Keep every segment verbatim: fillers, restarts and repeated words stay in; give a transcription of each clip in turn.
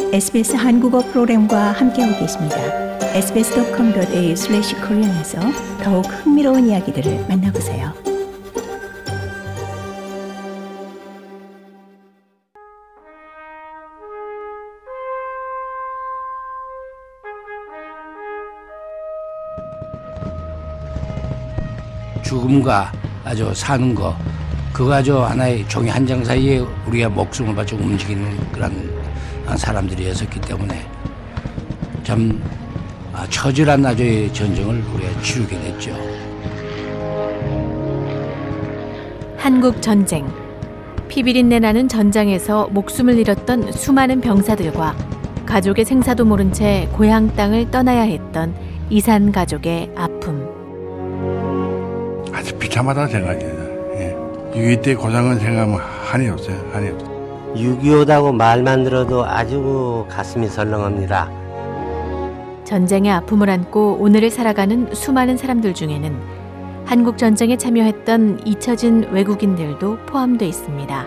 에스비에스 한국어 프로그램과 함께하고 계십니다. 에스비에스 닷컴 닷 에이유 슬래시 코리안에서 더욱 흥미로운 이야기들을 만나보세요. 죽음과 아주 사는 거, 그거 아주 하나의 종이 한 장 사이에 우리가 목숨을 바쳐 움직이는 그런 사람들이었기 때문에 참 처절한 아주의 전쟁을 우리가 치르게 됐죠. 한국 전쟁. 피비린내 나는 전장에서 목숨을 잃었던 수많은 병사들과 가족의 생사도 모른 채 고향 땅을 떠나야 했던 이산 가족의 아픔. 아주 비참하다 생각해요. 예. 육이오 때 고생은 생각하면 한이 없어요. 한이 없어요. 육이오다고 말만 들어도 아주 가슴이 설렁합니다. 전쟁의 아픔을 안고 오늘을 살아가는 수많은 사람들 중에는 한국 전쟁에 참여했던 잊혀진 외국인들도 포함돼 있습니다.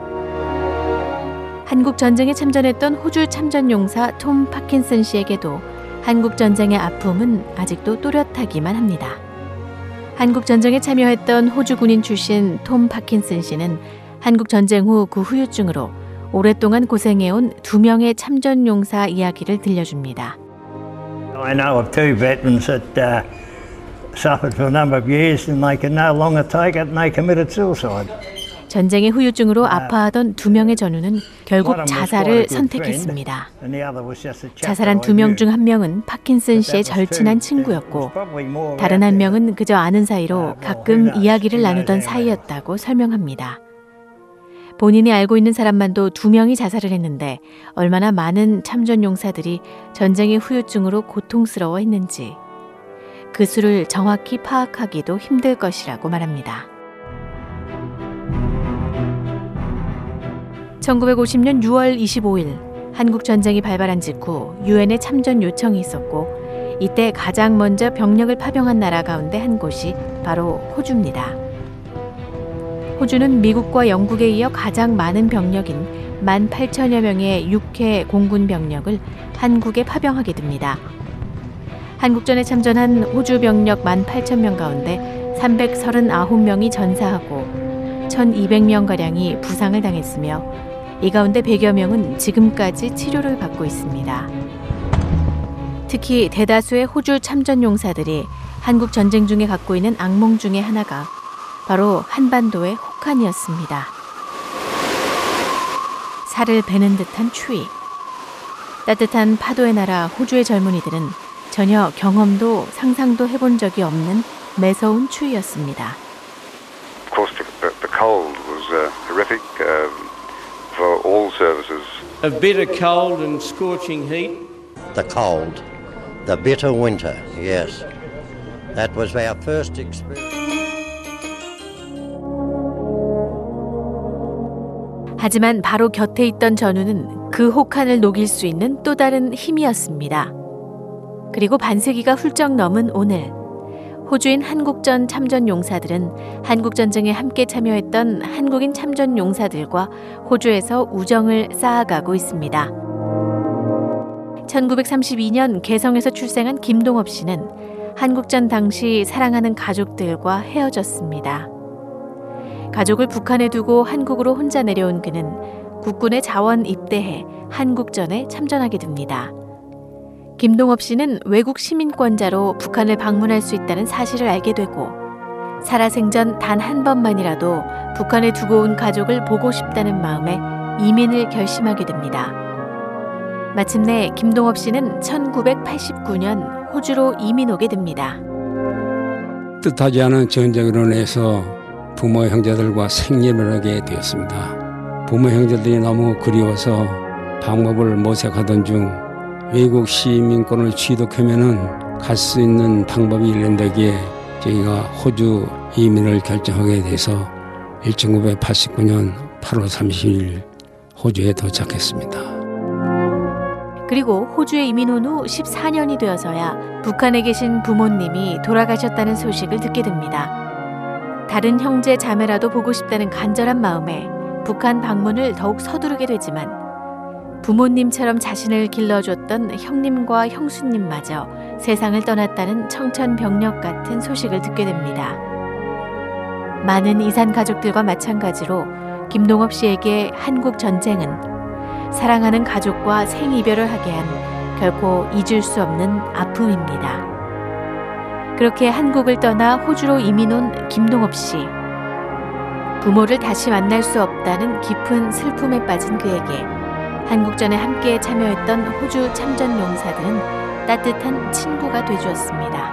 한국 전쟁에 참전했던 호주 참전용사 톰 파킨슨 씨에게도 한국 전쟁의 아픔은 아직도 또렷하기만 합니다. 한국 전쟁에 참여했던 호주 군인 출신 톰 파킨슨 씨는 한국 전쟁 후 그 후유증으로 오랫동안 고생해온 두 명의 참전용사 이야기를 들려줍니다. I know of two veterans that uh, suffered for a number of years and they could no longer take it and they committed suicide. 전쟁의 후유증으로 아파하던 두 명의 전우는 결국 자살을 선택했습니다. 자살한 두 명 중 한 명은 파킨슨 씨의 절친한 친구였고 다른 한 명은 그저 아는 사이로 가끔 이야기를 나누던 사이였다고 설명합니다. 본인이 알고 있는 사람만도 두 명이 자살을 했는데 얼마나 많은 참전 용사들이 전쟁의 후유증으로 고통스러워했는지 그 수를 정확히 파악하기도 힘들 것이라고 말합니다. 천구백오십 년 유월 이십오일 한국 전쟁이 발발한 직후 유엔의 참전 요청이 있었고 이때 가장 먼저 병력을 파병한 나라 가운데 한 곳이 바로 호주입니다. 호주는 미국과 영국에 이어 가장 많은 병력인 만 팔천여 명의 육해 공군 병력을 한국에 파병하게 됩니다. 한국전에 참전한 호주 병력 만 팔천 명 가운데 삼백삼십구 명이 전사하고 천이백 명가량이 부상을 당했으며 이 가운데 백여 명은 지금까지 치료를 받고 있습니다. 특히 대다수의 호주 참전 용사들이 한국 전쟁 중에 갖고 있는 악몽 중에 하나가 바로 한반도의 혹한이었습니다. 살을 베는 듯한 추위. 따뜻한 파도의 나라 호주의 젊은이들은 전혀 경험도 상상도 해본 적이 없는 매서운 추위였습니다. Of course, the, the cold was uh, horrific uh, for all services. A bitter cold and scorching heat. The cold, the bitter winter, yes. That was our first experience. 하지만 바로 곁에 있던 전우는 그 혹한을 녹일 수 있는 또 다른 힘이었습니다. 그리고 반세기가 훌쩍 넘은 오늘, 호주인 한국전 참전 용사들은 한국전쟁에 함께 참여했던 한국인 참전 용사들과 호주에서 우정을 쌓아가고 있습니다. 천구백삼십이 년 개성에서 출생한 김동업 씨는 한국전 당시 사랑하는 가족들과 헤어졌습니다. 가족을 북한에 두고 한국으로 혼자 내려온 그는 국군에 자원 입대해 한국전에 참전하게 됩니다. 김동업 씨는 외국 시민권자로 북한을 방문할 수 있다는 사실을 알게 되고 살아생전 단 한 번만이라도 북한에 두고 온 가족을 보고 싶다는 마음에 이민을 결심하게 됩니다. 마침내 김동업 씨는 천구백팔십구 년 호주로 이민 오게 됩니다. 뜻하지 않은 전쟁으로 인해서 부모 형제들과 생리를 하게 되었습니다. 부모 형제들이 너무 그리워서 방법을 모색하던 중 외국 시민권을 취득하면은 갈 수 있는 방법이 일련되기에 저희가 호주 이민을 결정하게 돼서 천구백팔십구 년 팔월 삼십일 호주에 도착했습니다. 그리고 호주에 이민 온 후 십사 년이 되어서야 북한에 계신 부모님이 돌아가셨다는 소식을 듣게 됩니다. 다른 형제 자매라도 보고 싶다는 간절한 마음에 북한 방문을 더욱 서두르게 되지만 부모님처럼 자신을 길러줬던 형님과 형수님마저 세상을 떠났다는 청천벽력 같은 소식을 듣게 됩니다. 많은 이산 가족들과 마찬가지로 김동업 씨에게 한국 전쟁은 사랑하는 가족과 생이별을 하게 한 결코 잊을 수 없는 아픔입니다. 그렇게 한국을 떠나 호주로 이민 온 김동업 씨. 부모를 다시 만날 수 없다는 깊은 슬픔에 빠진 그에게 한국전에 함께 참여했던 호주 참전 용사들은 따뜻한 친구가 되주었습니다.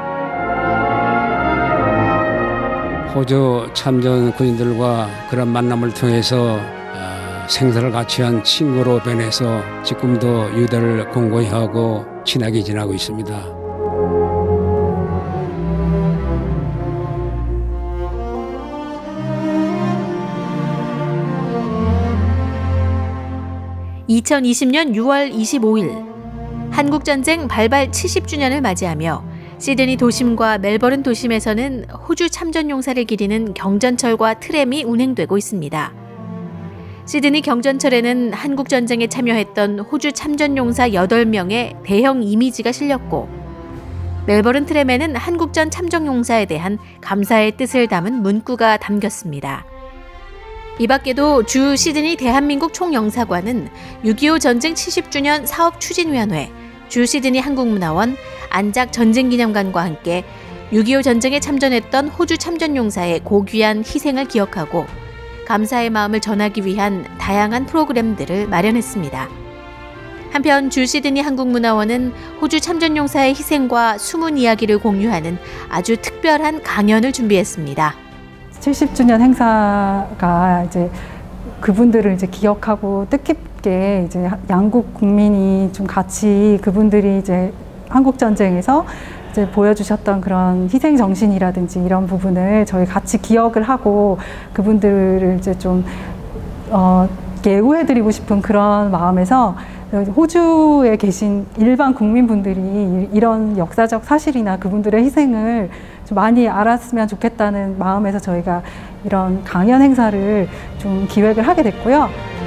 호주 참전 군인들과 그런 만남을 통해서 어, 생사를 같이 한 친구로 변해서 지금도 유대를 공고히 하고 친하게 지내고 있습니다. 이천이십 년 유월 이십오일 한국전쟁 발발 칠십 주년을 맞이하며 시드니 도심과 멜버른 도심에서는 호주 참전용사를 기리는 경전철과 트램이 운행되고 있습니다. 시드니 경전철에는 한국전쟁에 참여했던 호주 참전용사 여덟 명의 대형 이미지가 실렸고, 멜버른 트램에는 한국전 참전용사에 대한 감사의 뜻을 담은 문구가 담겼습니다. 이 밖에도 주 시드니 대한민국 총영사관은 육이오 전쟁 칠십 주년 사업추진위원회, 주 시드니 한국문화원, 안작 전쟁기념관과 함께 육이오 전쟁에 참전했던 호주 참전용사의 고귀한 희생을 기억하고 감사의 마음을 전하기 위한 다양한 프로그램들을 마련했습니다. 한편 주 시드니 한국문화원은 호주 참전용사의 희생과 숨은 이야기를 공유하는 아주 특별한 강연을 준비했습니다. 칠십 주년 행사가 이제 그분들을 이제 기억하고 뜻깊게 이제 양국 국민이 좀 같이 그분들이 이제 한국 전쟁에서 이제 보여주셨던 그런 희생 정신이라든지 이런 부분을 저희 같이 기억을 하고 그분들을 이제 좀 어, 예우해드리고 싶은 그런 마음에서 호주에 계신 일반 국민분들이 이런 역사적 사실이나 그분들의 희생을 좀 많이 알았으면 좋겠다는 마음에서 저희가 이런 강연 행사를 좀 기획을 하게 됐고요.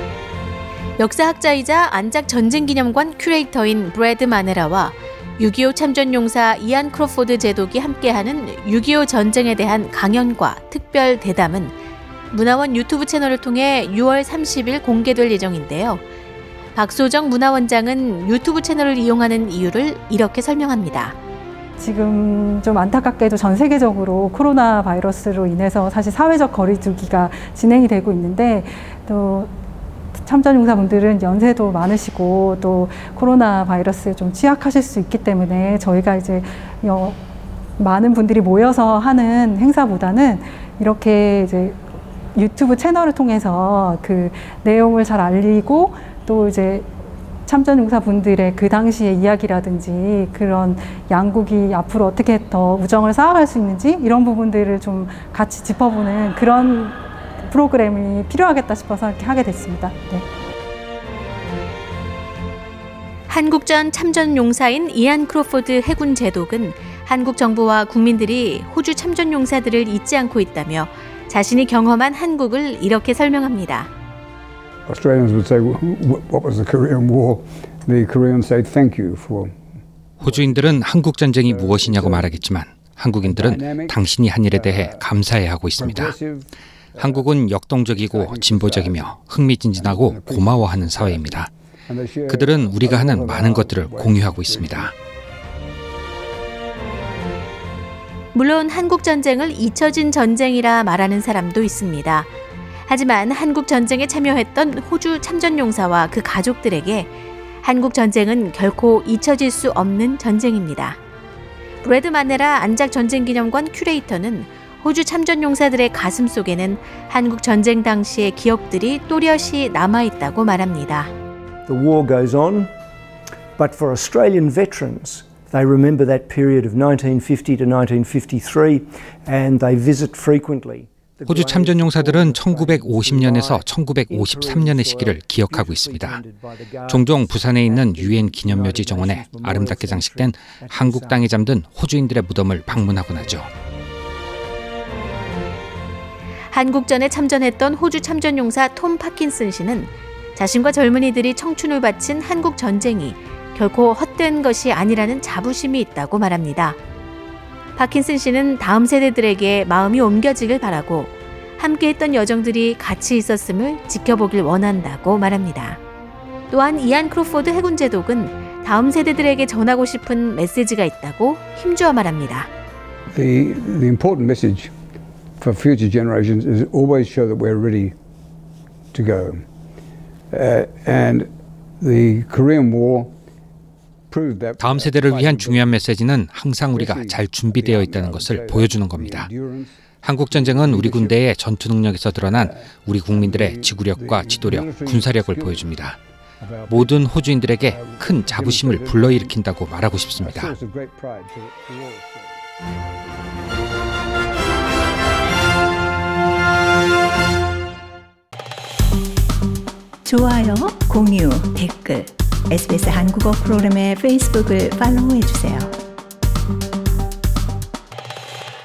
역사학자이자 안작 전쟁기념관 큐레이터인 브래드 마네라와 육이오 참전용사 이안 크로포드 제독이 함께하는 육이오 전쟁에 대한 강연과 특별 대담은 문화원 유튜브 채널을 통해 유월 삼십일 공개될 예정인데요. 박소정 문화원장은 유튜브 채널을 이용하는 이유를 이렇게 설명합니다. 지금 좀 안타깝게도 전 세계적으로 코로나 바이러스로 인해서 사실 사회적 거리두기가 진행이 되고 있는데, 또 참전용사분들은 연세도 많으시고 또 코로나 바이러스에 좀 취약하실 수 있기 때문에 저희가 이제 많은 분들이 모여서 하는 행사보다는 이렇게 이제 유튜브 채널을 통해서 그 내용을 잘 알리고 또 이제 참전용사분들의 그 당시의 이야기라든지 그런 양국이 앞으로 어떻게 더 우정을 쌓아갈 수 있는지 이런 부분들을 좀 같이 짚어보는 그런 프로그램이 필요하겠다 싶어서 이렇게 하게 됐습니다. 네. 한국전 참전용사인 이안 크로포드 해군 제독은 한국 정부와 국민들이 호주 참전용사들을 잊지 않고 있다며 자신이 경험한 한국을 이렇게 설명합니다. Australians would say, what was the Korean War? The Koreans say thank you for. 호주인들은 한국 전쟁이 무엇이냐고 말하겠지만 한국인들은 당신이 한 일에 대해 감사해 하고 있습니다. 한국은 역동적이고 진보적이며 흥미진진하고 고마워하는 사회입니다. 그들은 우리가 하는 많은 것들을 공유하고 있습니다. 물론 한국 전쟁을 잊혀진 전쟁이라 말하는 사람도 있습니다. 하지만 한국 전쟁에 참여했던 호주 참전용사와 그 가족들에게 한국 전쟁은 결코 잊혀질 수 없는 전쟁입니다. 브래드 마네라 안작 전쟁기념관 큐레이터는 호주 참전용사들의 가슴 속에는 한국 전쟁 당시의 기억들이 또렷이 남아있다고 말합니다. The war goes on, but for Australian veterans, they remember that period of nineteen fifty to nineteen fifty-three and they visit frequently. 호주 참전용사들은 천구백오십 년에서 천구백오십삼 년의 시기를 기억하고 있습니다. 종종 부산에 있는 유엔 기념묘지 정원에 아름답게 장식된 한국 땅에 잠든 호주인들의 무덤을 방문하곤 하죠. 한국전에 참전했던 호주 참전용사 톰 파킨슨 씨는 자신과 젊은이들이 청춘을 바친 한국 전쟁이 결코 헛된 것이 아니라는 자부심이 있다고 말합니다. 파킨슨 씨는 다음 세대들에게 마음이 옮겨지길 바라고 함께했던 여정들이 같이 있었음을 지켜보길 원한다고 말합니다. 또한 이안 크로포드 해군 제독은 다음 세대들에게 전하고 싶은 메시지가 있다고 힘주어 말합니다. The, the important message for future generations is always show that we're ready to go. Uh, and the Korean War proved that. 다음 세대를 위한 중요한 메시지는 항상 우리가 잘 준비되어 있다는 것을 보여주는 겁니다. 한국 전쟁은 우리 군대의 전투 능력에서 드러난 우리 국민들의 지구력과 지도력, 군사력을 보여줍니다. 모든 호주인들에게 큰 자부심을 불러일으킨다고 말하고 싶습니다. 좋아요, 공유, 댓글, 에스비에스 한국어 프로그램의 페이스북을 팔로우해주세요.